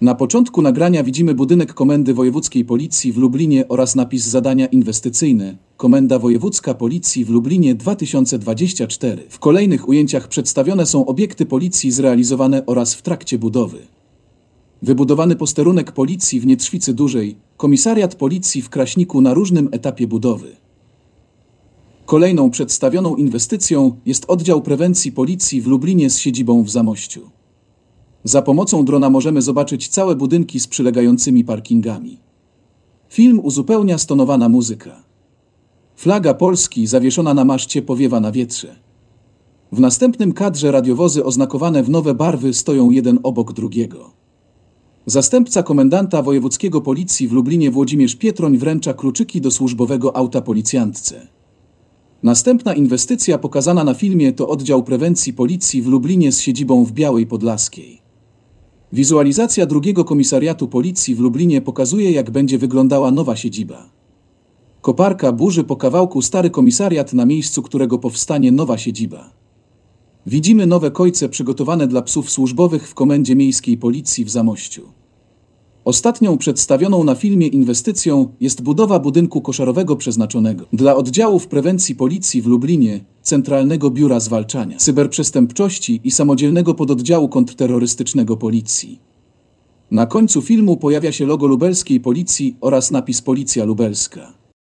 Na początku nagrania widzimy budynek Komendy Wojewódzkiej Policji w Lublinie oraz napis zadania inwestycyjne Komenda Wojewódzka Policji w Lublinie 2024. W kolejnych ujęciach przedstawione są obiekty policji zrealizowane oraz w trakcie budowy. Wybudowany posterunek policji w Nietrzwicy Dużej, komisariat policji w Kraśniku na różnym etapie budowy. Kolejną przedstawioną inwestycją jest oddział prewencji policji w Lublinie z siedzibą w Zamościu. Za pomocą drona możemy zobaczyć całe budynki z przylegającymi parkingami. Film uzupełnia stonowana muzyka. Flaga Polski zawieszona na maszcie powiewa na wietrze. W następnym kadrze radiowozy oznakowane w nowe barwy stoją jeden obok drugiego. Zastępca komendanta wojewódzkiego policji w Lublinie Włodzimierz Pietroń wręcza kluczyki do służbowego auta policjantce. Następna inwestycja pokazana na filmie to oddział prewencji policji w Lublinie z siedzibą w Białej Podlaskiej. Wizualizacja drugiego komisariatu policji w Lublinie pokazuje, jak będzie wyglądała nowa siedziba. Koparka burzy po kawałku stary komisariat, na miejscu którego powstanie nowa siedziba. Widzimy nowe kojce przygotowane dla psów służbowych w Komendzie Miejskiej Policji w Zamościu. Ostatnią przedstawioną na filmie inwestycją jest budowa budynku koszarowego przeznaczonego dla oddziałów prewencji policji w Lublinie, Centralnego Biura Zwalczania Cyberprzestępczości i samodzielnego pododdziału kontrterrorystycznego policji. Na końcu filmu pojawia się logo lubelskiej policji oraz napis Policja Lubelska.